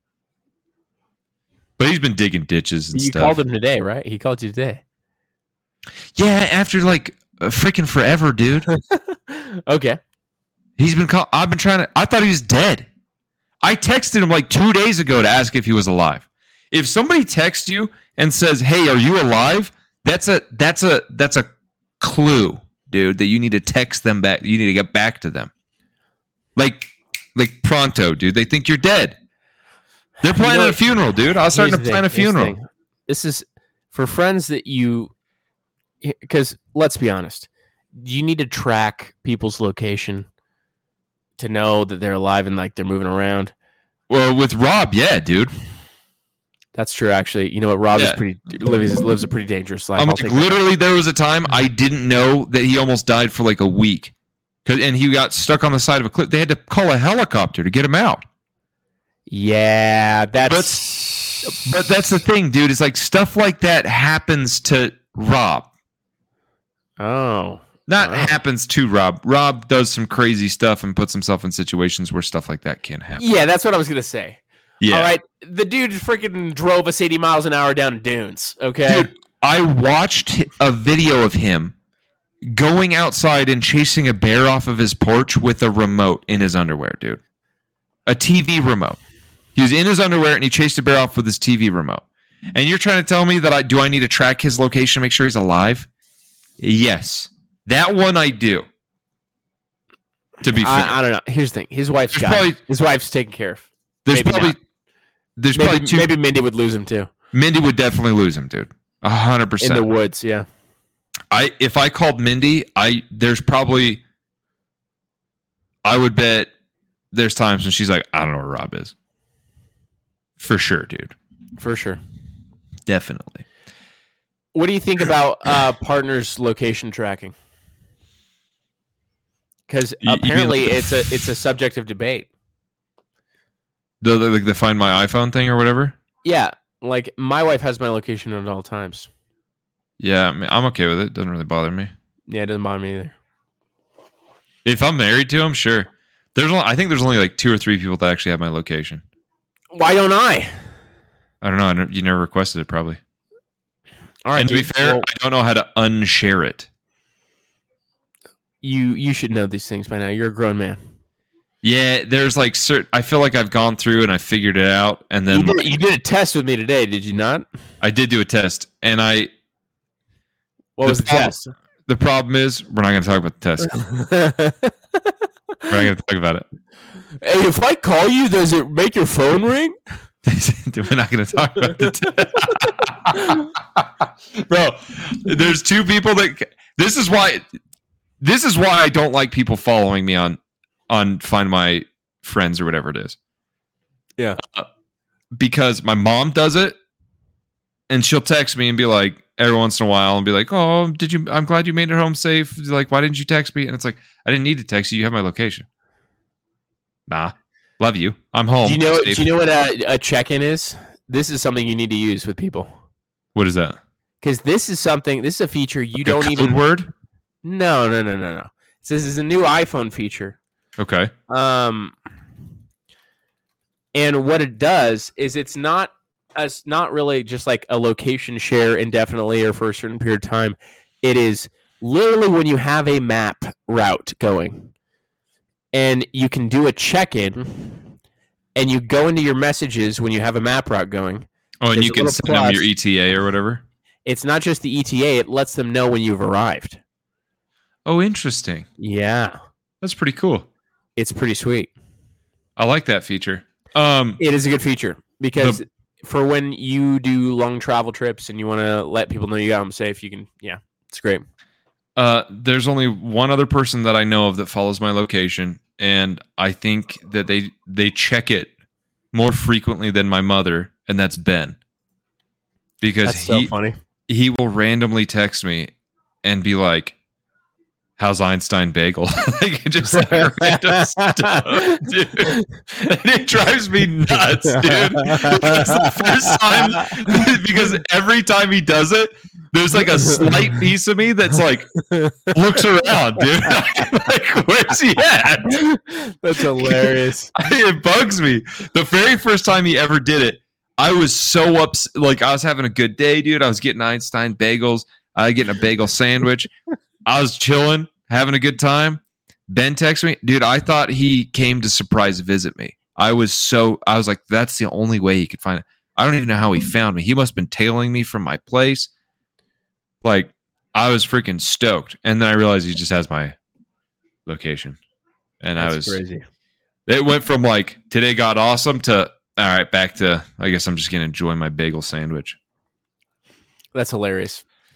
But he's been digging ditches and You stuff. called him today, right? He called you today. Yeah, after like uh, freaking forever, dude. Okay. He's been call- I've been trying to I thought he was dead. I texted him like two days ago to ask if he was alive. If somebody texts you and says, "Hey, are you alive?" That's a that's a that's a clue, dude, that you need to text them back. You need to get back to them. Like like pronto, dude. They think you're dead. They're planning know- a funeral, dude. I was starting Here's to the plan a thing, here's the funeral. thing. This is for friends that you because let's be honest, you need to track people's location to know that they're alive and like they're moving around. Well, with Rob, yeah, dude. That's true, actually. You know what? Rob Yeah. is pretty lives, lives a pretty dangerous life. I'm I'll like, take that. literally, there was a time I didn't know that he almost died for like a week, 'Cause- and he got stuck on the side of a cliff. They had to call a helicopter to get him out. Yeah, that's. But that's the thing, dude. It's like stuff like that happens to Rob. Oh, Not Wow. happens to Rob. Rob does some crazy stuff and puts himself in situations where stuff like that can happen. yeah, that's what I was gonna say. Yeah. All right, the dude freaking drove us eighty miles an hour down dunes. Okay, Dude, I watched a video of him going outside and chasing a bear off of his porch with a remote in his underwear, dude. A T V remote. He was in his underwear and he chased a bear off with his T V remote. And you're trying to tell me that I do I need to track his location to make sure he's alive? Yes. That one I do. To be fair. I, I don't know. Here's the thing: his wife's There's got probably- him. His wife's taken care of. there's maybe probably not. there's Maybe, probably two maybe Mindy would lose him too Mindy would definitely lose him, dude. A hundred in percent. the woods. Yeah. I if I called Mindy, I there's probably I would bet there's times when she's like, I don't know where Rob is. For sure, dude. For sure. Definitely. What do you think about uh, partners' location tracking? Because You- you mean apparently like the- it's a it's a subject of debate. The the, like the find my iPhone thing or whatever. Yeah, like my wife has my location at all times. Yeah, I mean, I'm okay with it. Doesn't really bother me. Yeah, it doesn't bother me either. If I'm married to him, sure. There's only, I think there's only like two or three people that actually have my location. Why don't I? I don't know. I never, you never requested it, probably. All right. And to be dude, fair, well, I don't know how to unshare it. you you should know these things by now. You're a grown man. Yeah, there's like certain. I feel like I've gone through and I figured it out, and then You did, you did a test with me today, did you not? I did do a test, and I. What The was the problem- test? The problem is we're not going to talk about the test. We're not going to talk about it. Hey, if I call you, does it make your phone ring? We're not going to talk about the test. Bro, there's two people that. This is why. This is why I don't like people following me on on Find My Friends or whatever it is. Yeah. Uh, because my mom does it, and she'll text me and be like every once in a while and be like, "Oh, did you? I'm glad you made it home safe. Like, why didn't you text me?" And it's like, I didn't need to text you. You have my location. Nah, love you. I'm home. Do you know? Safe. Do you know what a, a check-in is? This is something you need to use with people What is that? because this is something. This is a feature you Like a don't code even. word. No, no, no, no, no. This is a new iPhone feature. Okay. Um, and what it does is it's not as not really just like a location share indefinitely or for a certain period of time. It is literally when you have a map route going, and you can do a check-in, and you go into your messages when you have a map route going. Oh, and There's you a can little send them plus. your E T A or whatever. It's not just the E T A; it lets them know when you've arrived. Oh, interesting. Yeah, That's pretty cool. it's pretty sweet. I like that feature. Um, It is a good feature because for when you do long travel trips and you want to let people know you got them safe, you can. Yeah, it's great. uh, there's only one other person that I know of that follows my location, and I think that they they check it more frequently than my mother, and that's Ben. Because That's so he funny. he will randomly text me and be like, "How's Einstein Bagel?" Like just like random stuff, dude. And it drives me nuts, dude. It's the first time because every time he does it, there's like a slight piece of me that's like looks around, dude. Like, where's he at? That's hilarious. It bugs me. The very first time he ever did it, I was so upset. Like, I was having a good day, dude. I was getting Einstein bagels. I was getting a bagel sandwich. I was chilling, having a good time. Ben texted me. Dude, I thought he came to surprise visit me. I was so, I was like, that's the only way he could find it. I don't even know how he found me. He must have been tailing me from my place. Like, I was freaking stoked. And then I realized he just has my location. And I That's was, crazy. it went from like, today got awesome to, all right, back to, I guess I'm just going to enjoy my bagel sandwich. That's hilarious.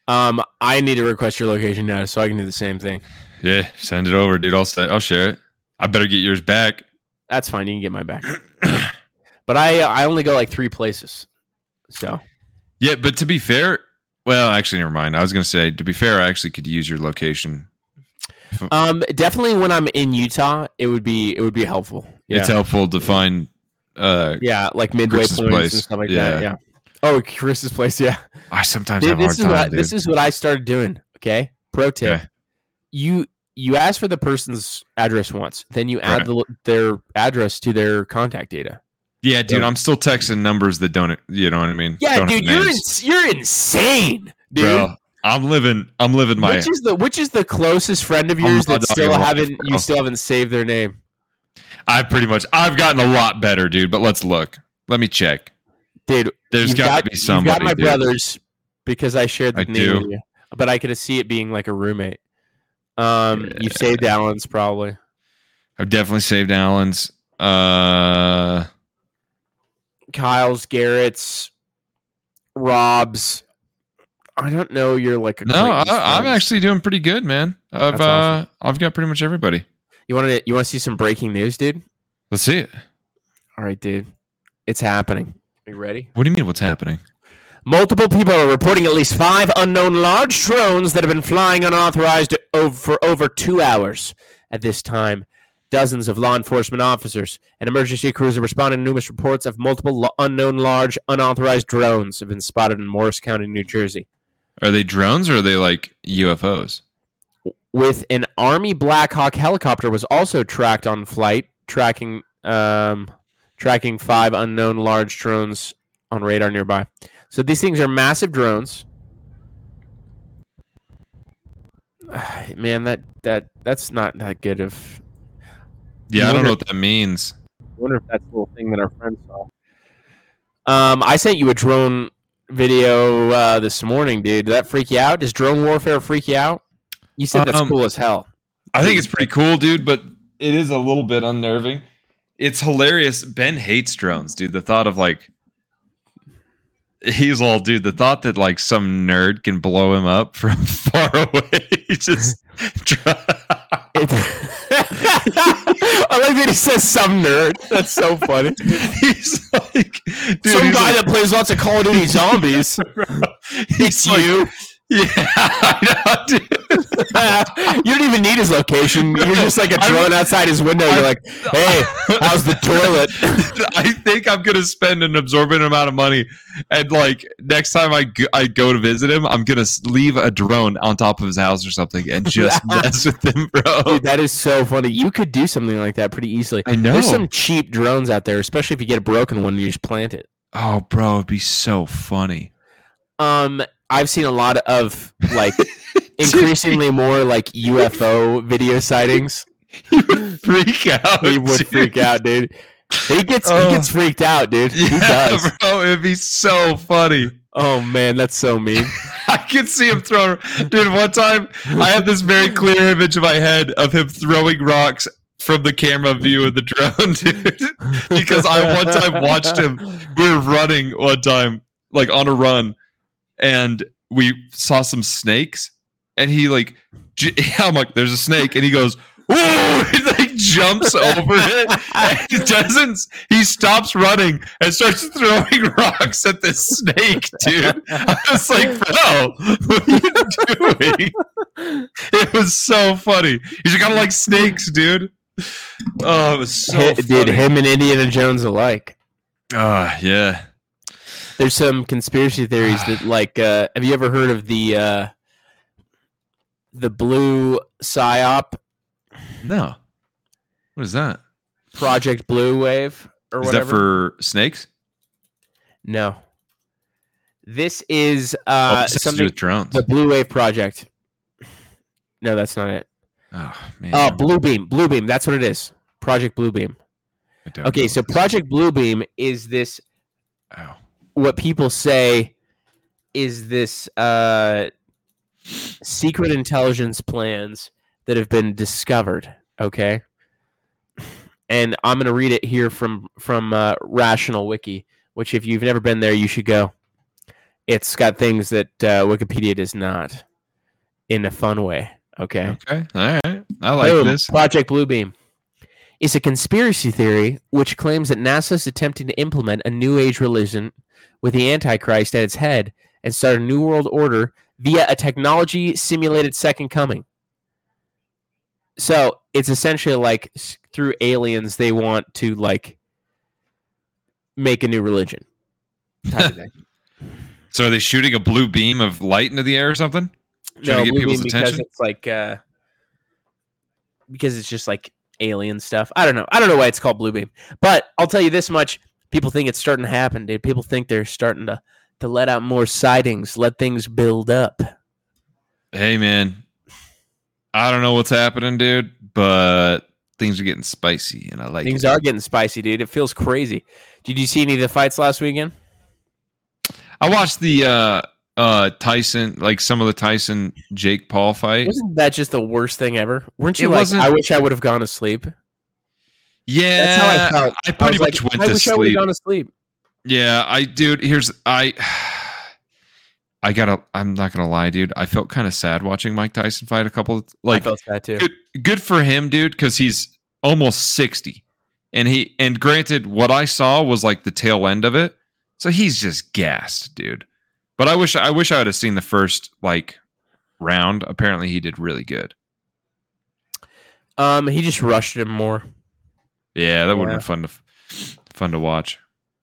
Um, I need to request your location now, so I can do the same thing. Yeah, send it over, dude. I'll say, I'll share it. I better get yours back. That's fine. You can get my back. But I I only go like three places. So Yeah, but to be fair, well, actually, never mind. I was gonna say, to be fair, I actually could use your location. um definitely when I'm in Utah, it would be it would be helpful. Yeah. It's helpful to find. Uh, Yeah, like midway Chris's points place. and stuff like Yeah. that. Yeah. Oh, Chris's place, yeah. I sometimes Dude, have a hard this is time. what dude. this is what I started doing. Okay. Pro tip. Okay. You you ask for the person's address once, then you add Right. the, their address to their contact data. Yeah, dude, I'm still texting numbers that don't. You know what I mean? Yeah, Don't have dude, you're names. in, you're insane, dude. Bro, I'm living. I'm living my. Which is the which is the closest friend of I'm yours not that still talking about haven't it, you bro. still haven't saved their name? I pretty much. I've gotten a lot better, dude. But let's look. Let me check. Dude, There's you've got to be somebody. You've got my dude. brothers because I shared the I name do. with you, but I could see it being like a roommate. Um, Yeah. you saved Alan's probably. I've definitely saved Alan's. Uh, Kyle's, Garrett's, Rob's. I don't know. You're like a no, I, acquaintance I'm friends. actually doing pretty good, man. I've That's uh, awesome. I've got pretty much everybody. You want to you want to see some breaking news, dude? Let's see it. All right, dude, it's happening. Are you ready? What do you mean? What's happening? Multiple people are reporting at least five unknown large drones that have been flying unauthorized over, for over two hours. At this time, dozens of law enforcement officers and emergency crews are responding to numerous reports of multiple lo- unknown large unauthorized drones have been spotted in Morris County, New Jersey. Are they drones or are they like U F Os? With an Army Black Hawk helicopter was also tracked on flight, tracking um, tracking five unknown large drones on radar nearby. So these things are massive drones. Man, that that that's not that good of. Yeah, I I don't wonder- know what that means. I wonder if that's the little thing that our friend saw. Um, I sent you a drone video uh, this morning, dude. Did that freak you out? Does drone warfare freak you out? You said that's Um, cool as hell. I think it's pretty cool, dude, but it is a little bit unnerving. It's hilarious. Ben hates drones, dude. The thought of like, he's all, dude, the thought that like some nerd can blow him up from far away. Just, I like that he says some nerd. That's so funny. he's like, dude, Some he's guy like, that plays lots of Call of Duty Zombies. he's It's like, you. yeah, I know, dude. You don't even need his location. You're just like a drone outside his window. You're like, hey, how's the toilet? I think I'm gonna spend an absorbent amount of money, and like next time I go, I go to visit him, I'm gonna s- leave a drone on top of his house or something and just mess with him, bro. Dude, that is so funny. You could do something like that pretty easily. I know. There's some cheap drones out there, especially if you get a broken one and you just plant it. Oh, bro, it'd be so funny. Um, I've seen a lot of like increasingly more like U F O video sightings. He would freak out. He would dude. freak out, dude. He gets Oh. he gets freaked out, dude. He Yeah, does. bro, it'd be so funny. Oh man, that's so mean. I could see him throwing. Dude, one time I had this very clear image in my head of him throwing rocks from the camera view of the drone, dude. Because I one time watched him. We were running one time, like on a run, and we saw some snakes. And he like, j- I'm like, there's a snake, and he goes, "Whoa!" He like jumps over it. And he doesn't. He stops running and starts throwing rocks at this snake, dude. I was like, bro, what are you doing? It was so funny. He's kind of like snakes, dude. Oh, it was so Hi- funny. Dude, him and Indiana Jones alike. Ah, yeah. There's some conspiracy theories that like uh have you ever heard of the uh the blue psyop No. What is that? Project Blue Wave or Is whatever? that for snakes? No. This is oh, uh this has to do something with drones. the Blue Wave Project. No, that's not it. Oh man. Oh, Bluebeam. Bluebeam, that's what it is. Project Bluebeam. I don't Okay, know so what this Project Bluebeam is this is. Oh. what people say is this uh secret intelligence plans that have been discovered, okay? And I'm going to read it here from from uh, Rational Wiki, which if you've never been there, you should go. it's got things that uh, Wikipedia does not, in a fun way. Okay. Okay. All right. I like Boom. this. Project Bluebeam is a conspiracy theory which claims that NASA is attempting to implement a New Age religion with the Antichrist at its head and start a new world order via a technology simulated second coming. So it's essentially like through aliens, they want to like make a new religion. Type of thing. So are they shooting a blue beam of light into the air or something? Trying No, to get Blue people's Beam attention? because it's like uh, because it's just like alien stuff. I don't know. I don't know why it's called Blue Beam, but I'll tell you this much: people think it's starting to happen, dude. People think they're starting to to let out more sightings, let things build up. Hey, man. I don't know what's happening, dude, but things are getting spicy, and I like Things it. are getting spicy, dude. It feels crazy. Did you see any of the fights last weekend? I watched the uh, uh, Tyson, like some of the Tyson Jake Paul fight. Wasn't that just the worst thing ever? Weren't you It like, wasn't- I wish I would have gone to sleep? Yeah, That's how I felt. I pretty was much like, went I to wish I would have sleep. gone to sleep. Yeah, I dude, here's I I gotta I'm not gonna lie, dude. I felt kind of sad watching Mike Tyson fight a couple of, like I felt that too. good good for him, dude, because he's almost sixty. And he and granted, what I saw was like the tail end of it. So he's just gassed, dude. But I wish I wish I would have seen the first like round. Apparently he did really good. Um, he just rushed him more. Yeah, that would Yeah. have been fun to fun to watch.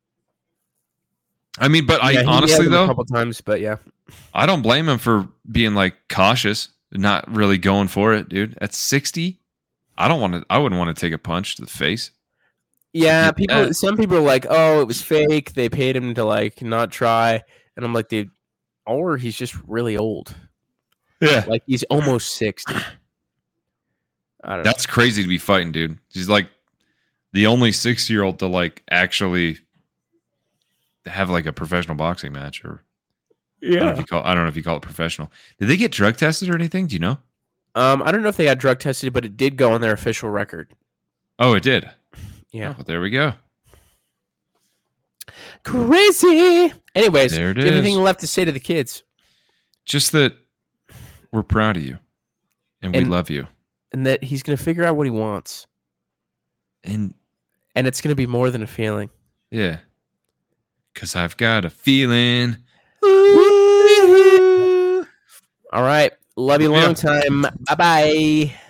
I mean, but Yeah, I he nailed honestly him though, a couple times, but yeah. I don't blame him for being like cautious, not really going for it, dude. At sixty, I don't want to. I wouldn't want to take a punch to the face. Yeah, Yeah. people. Some people are like, "Oh, it was fake. They paid him to like not try," and I'm like, "Dude, or he's just really old. Yeah, Like he's almost sixty." I don't know. that's crazy to be fighting, dude. He's like the only sixty-year-old to like actually have like a professional boxing match, or I don't know if you call. I don't know if you call it professional. Did they get drug tested or anything? Do you know? Um, I don't know if they got drug tested, but it did go on their official record. Oh, it did. Yeah, Oh, well, there we go. crazy. Anyways, There it do you have is. anything left to say to the kids? Just that we're proud of you, and we And- love you, And that he's gonna figure out what he wants, and and it's gonna be more than a feeling. yeah, because I've got a feeling. All right, love you Yeah. long time. Bye bye.